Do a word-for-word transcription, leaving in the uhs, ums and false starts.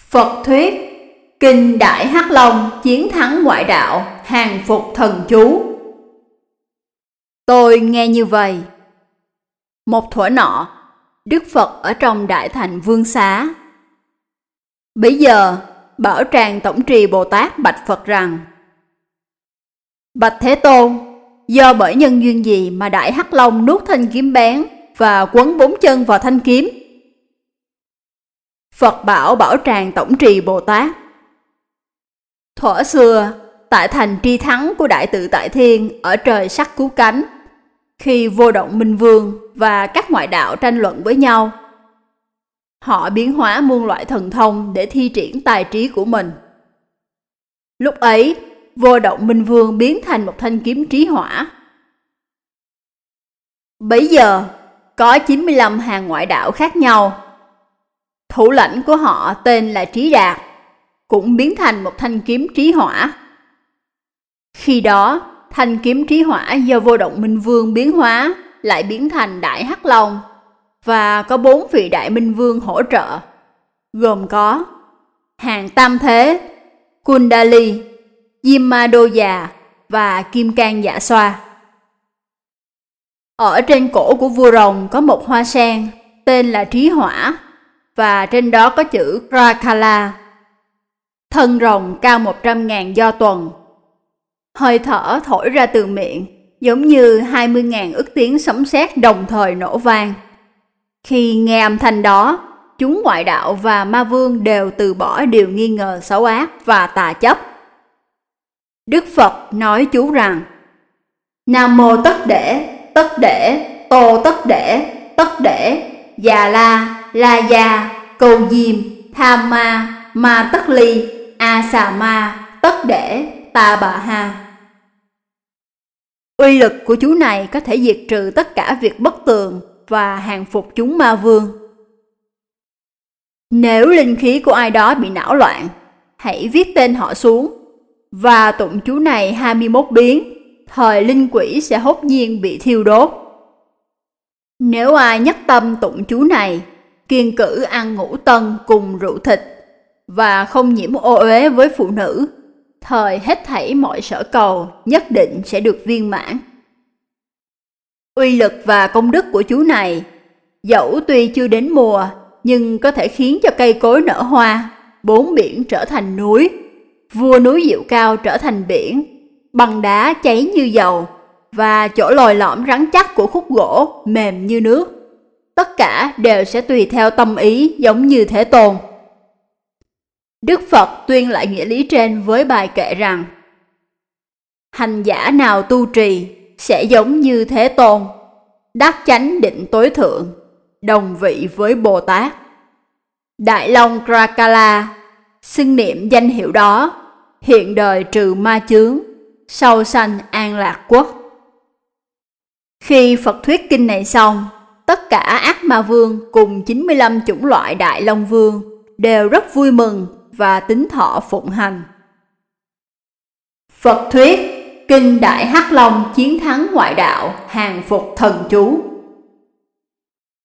Phật thuyết Kinh Đại Hắc Long chiến thắng ngoại đạo, hàng phục thần chú. Tôi nghe như vậy. Một thuở nọ, Đức Phật ở trong Đại Thành Vương Xá. Bấy giờ, Bảo Tràng Tổng Trì Bồ Tát bạch Phật rằng: Bạch Thế Tôn, do bởi nhân duyên gì mà Đại Hắc Long nuốt thanh kiếm bén và quấn bốn chân vào thanh kiếm? Phật bảo Bảo Tràng Tổng Trì Bồ Tát: Thuở xưa, tại thành Tri Thắng của Đại Tự Tại Thiên ở trời Sắc Cứu Cánh, khi Vô Động Minh Vương và các ngoại đạo tranh luận với nhau, họ biến hóa muôn loại thần thông để thi triển tài trí của mình. Lúc ấy, Vô Động Minh Vương biến thành một thanh kiếm trí hỏa. Bấy giờ, có chín mươi lăm hàng ngoại đạo khác nhau. Thủ lãnh của họ tên là Trí Đạt, cũng biến thành một thanh kiếm trí hỏa. Khi đó, thanh kiếm trí hỏa do Vô Động Minh Vương biến hóa lại biến thành Đại Hắc Long, và có bốn vị Đại Minh Vương hỗ trợ, gồm có Hàng Tam Thế, Kundali, Diêm Ma Đô Già và Kim Cang Dạ Xoa. Ở trên cổ của vua rồng có một hoa sen tên là Trí Hỏa, và trên đó có chữ Krakala. Thân rồng cao một trăm ngàn do tuần. Hơi thở thổi ra từ miệng giống như hai mươi ngàn ức tiếng sấm sét đồng thời nổ vang. Khi nghe âm thanh đó, chúng ngoại đạo và ma vương đều từ bỏ điều nghi ngờ xấu ác và tà chấp. Đức Phật nói chú rằng: Nam mô tất để, tất để, tô tất để, tất để, già la, la gia, cầu diêm, tham ma, ma tất ly, a xà ma, tất để, ta bà ha. Uy lực của chú này có thể diệt trừ tất cả việc bất tường và hàng phục chúng ma vương. Nếu linh khí của ai đó bị não loạn, hãy viết tên họ xuống và tụng chú này hai mươi mốt biến, thời linh quỷ sẽ hốt nhiên bị thiêu đốt. Nếu ai nhất tâm tụng chú này, kiêng cữ ăn ngũ tân cùng rượu thịt và không nhiễm ô uế với phụ nữ, thời hết thảy mọi sở cầu nhất định sẽ được viên mãn. Uy lực và công đức của chú này, dẫu tuy chưa đến mùa, nhưng có thể khiến cho cây cối nở hoa, bốn biển trở thành núi, vua núi Diệu Cao trở thành biển, băng đá cháy như dầu, và chỗ lồi lõm rắn chắc của khúc gỗ mềm như nước. Tất cả đều sẽ tùy theo tâm ý giống như Thế Tôn. Đức Phật tuyên lại nghĩa lý trên với bài kệ rằng: Hành giả nào tu trì sẽ giống như Thế Tôn, đắc chánh định tối thượng, đồng vị với Bồ Tát. Đại Long Krakala xưng niệm danh hiệu đó, hiện đời trừ ma chướng, sau sanh an lạc quốc. Khi Phật thuyết kinh này xong, tất cả ác ma vương cùng chín mươi lăm chủng loại Đại Long Vương đều rất vui mừng và tín thọ phụng hành. Phật thuyết Kinh Đại Hắc Long chiến thắng ngoại đạo, hàng phục thần chú.